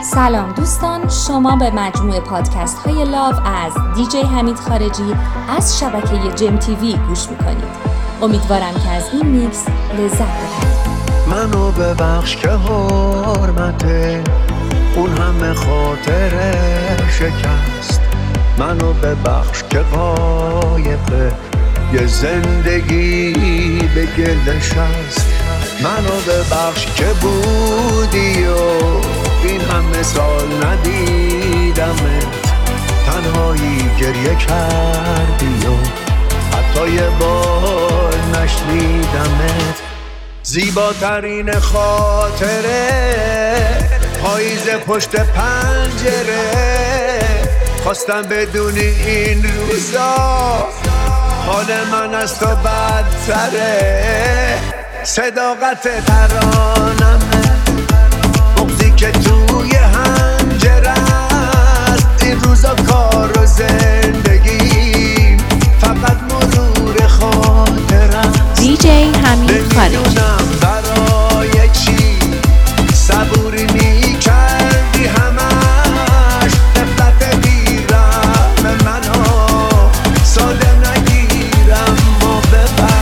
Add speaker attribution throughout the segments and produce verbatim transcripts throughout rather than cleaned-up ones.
Speaker 1: سلام دوستان، شما به مجموعه پادکست های لاو از دیجی حمید خارجی از شبکه جم تیوی گوش میکنید. امیدوارم که از این میکس لذت ببرید.
Speaker 2: منو ببخش که حرمته اون همه خاطر شکست، منو ببخش که قایقه یه زندگی به گلش هست، منو ببخش که بودی و این همه سال ندیدمت، تنهایی گریه کردی و حتی یه بار نشنیدمت. زیباترین خاطره پاییز پشت پنجره، خواستم بدونی این روزا حال من از تو بدتره. صداقت ترانمه، بغضی که توی حنجره است، این روزا کار و زندگی فقط مرور خاطره است.
Speaker 1: دیجی حمید خارجی.
Speaker 2: نمیدونم برای چی صبوری میکردی همش، نفرت بیرم منو ساده نگیرم و ببر.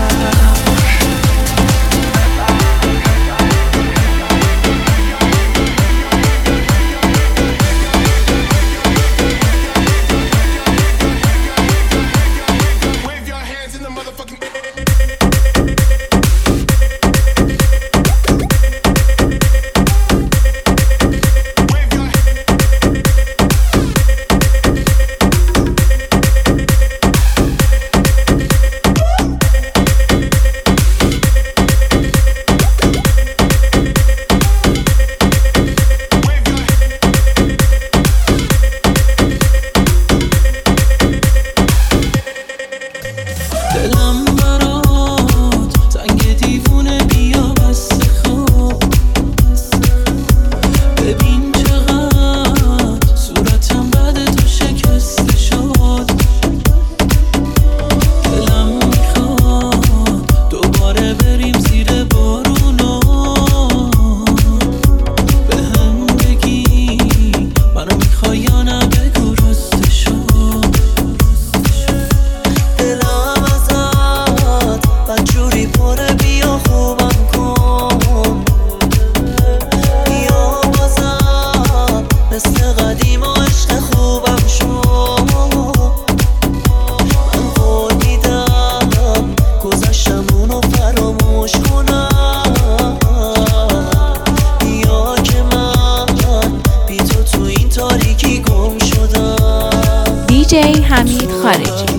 Speaker 1: دیجی حمید خارجی.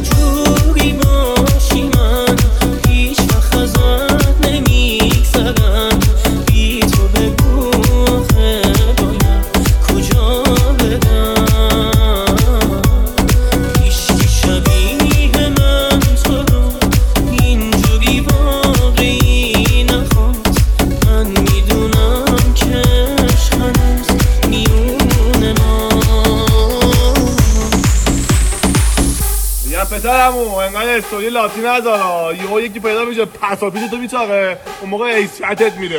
Speaker 3: پسرمو انقدر استوری لاتی نداره، یهو یکی پیدا میشه پسا پیش تو میچاقه، اون موقع ایسکتت میره.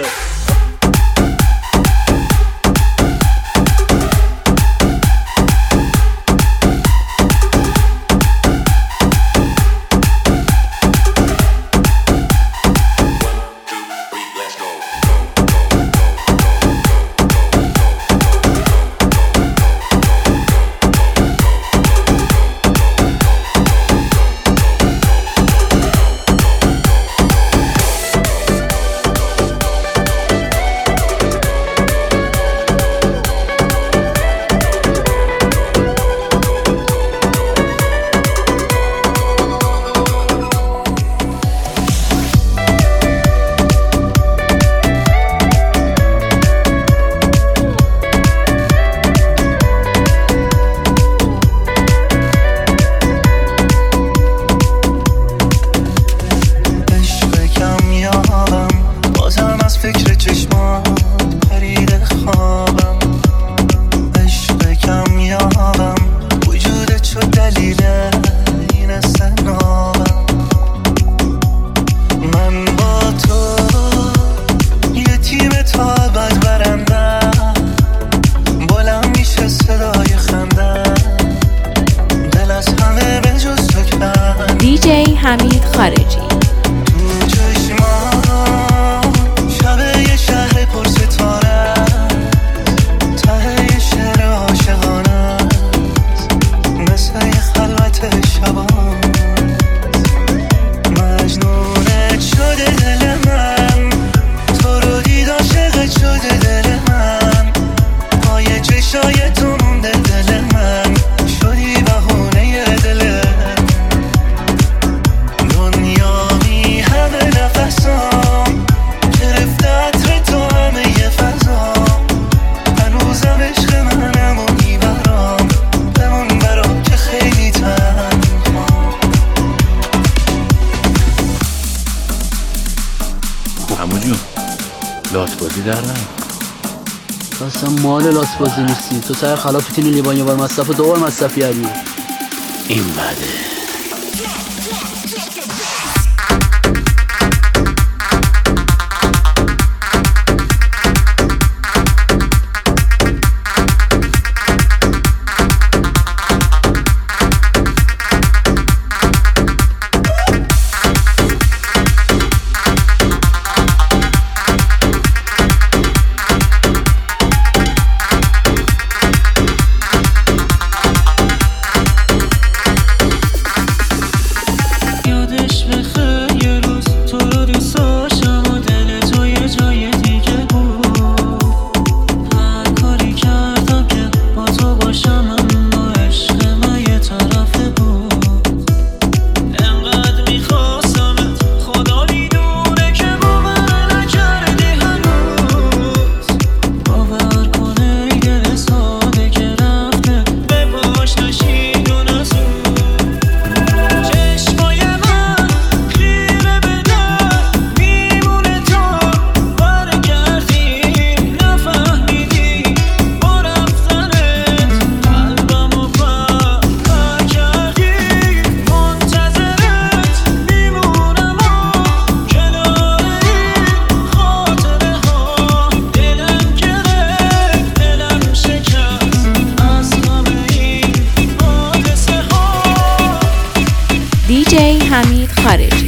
Speaker 4: عمو جون لات بازی در نه
Speaker 5: تو اصلا مال لات بازی نیستی. تو سر خلاف تینی لیبان یه بار مصرف و دو بار مصرف کردی.
Speaker 4: این بده.
Speaker 1: دیجی حمید خارجی.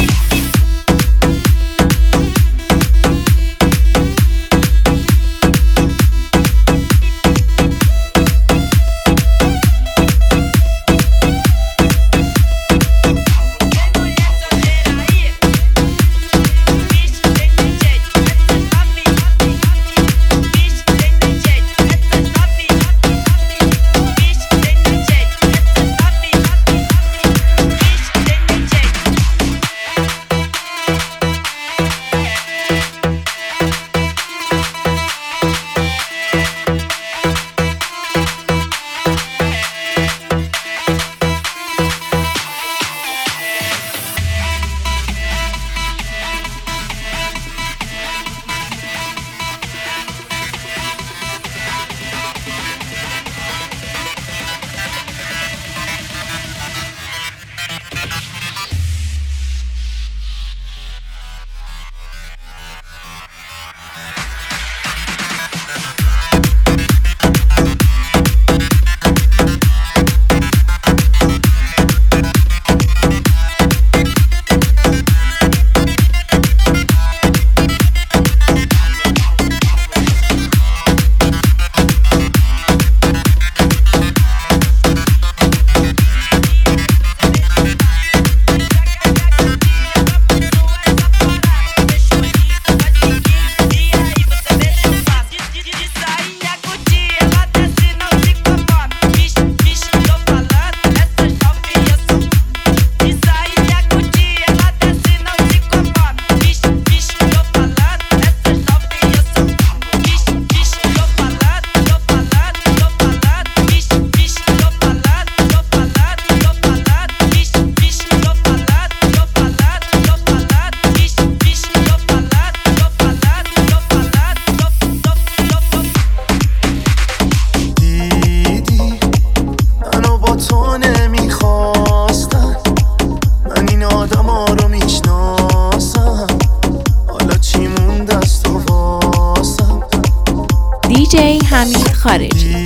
Speaker 1: دیجی حمید خارجی.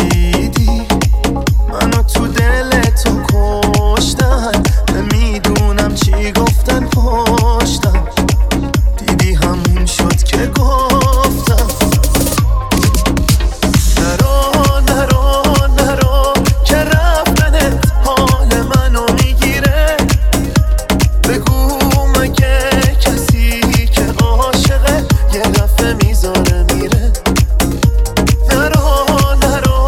Speaker 2: منو تو دل تو کشتن، نمیدونم چی گفتن پشتم، دیدی همون شد که گفتم نرو نرو نرو که رفتنت حال منو میگیره، بگو مگه کسی که عاشقه یه دفعه میذاره میره. نرو نرو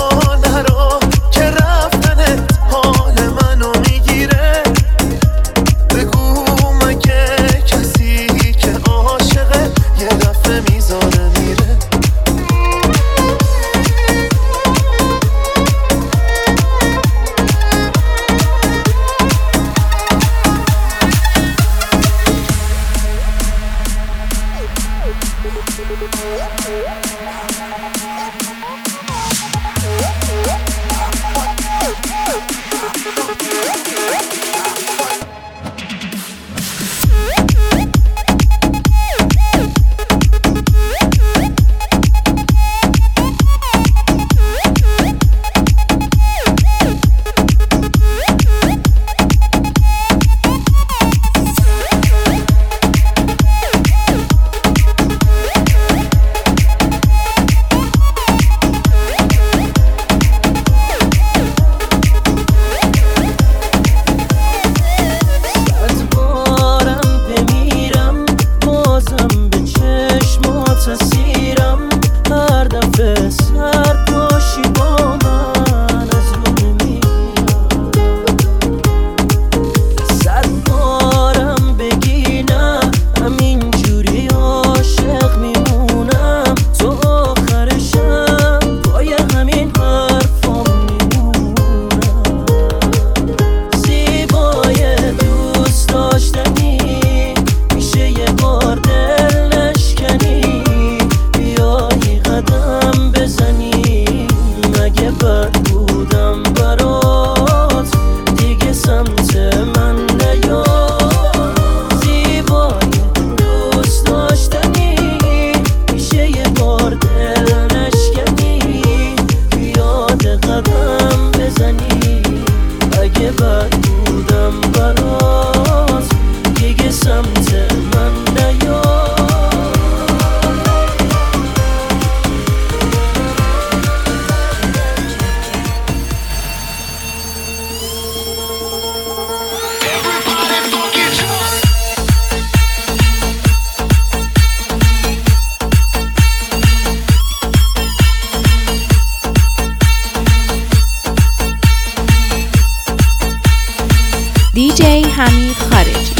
Speaker 1: دیجی حمید خارجی.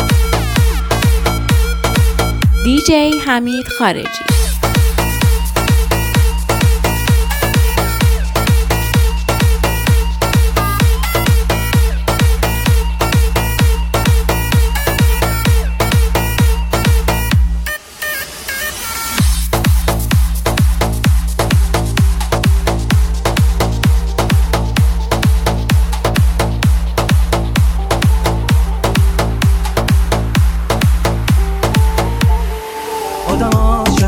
Speaker 1: دیجی حمید خارجی.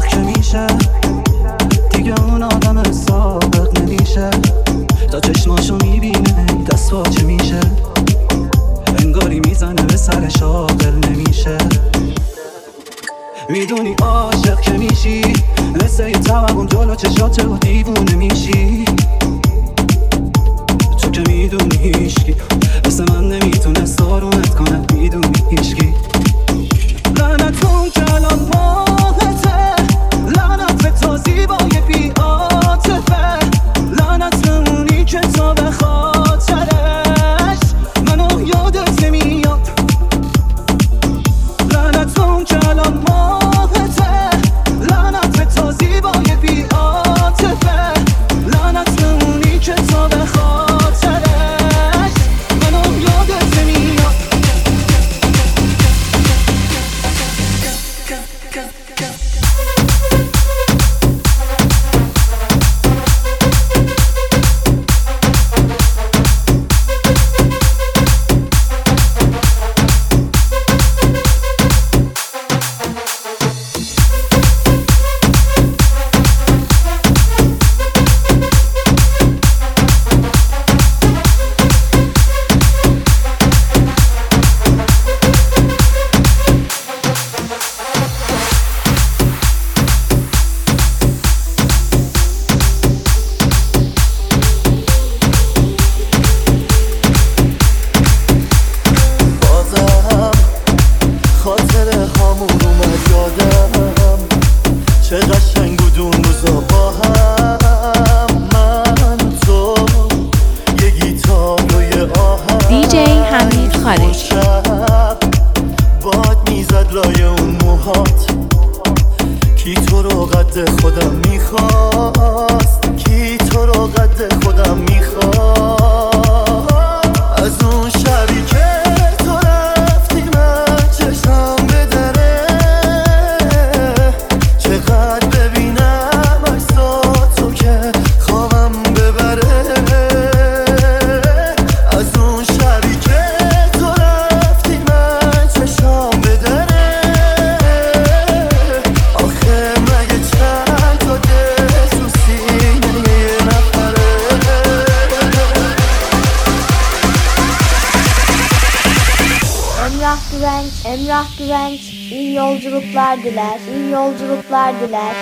Speaker 2: عاشق که میشه دیگه اون آدم سابق نمیشه، تا چشماشو میبینه دست پاچه میشه، انگاری میزنه به سر شاغل نمیشه. میدونی عاشق که میشی مثل یه توهم جلو چشات و دیوونه میشی، تو که میدونی هیشکی مثل من نمیتونه سارونت کنه، میدونی هیشکی. لعنتون که الان ماهته، لعنت به تو زیبای بی عاطفه، لعنت به اونی که تو به خاطرش منو یادت نمیاد. لعنتون که الان ماهته، لعنت به تو زیبای بی عاطفه، لعنت به اونی که تو به خاطرش منو یادت نمیاد.
Speaker 6: Emrah Güvenç iyi yolculuklar diler, iyi yolculuklar diler.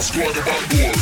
Speaker 7: squad of bad boy.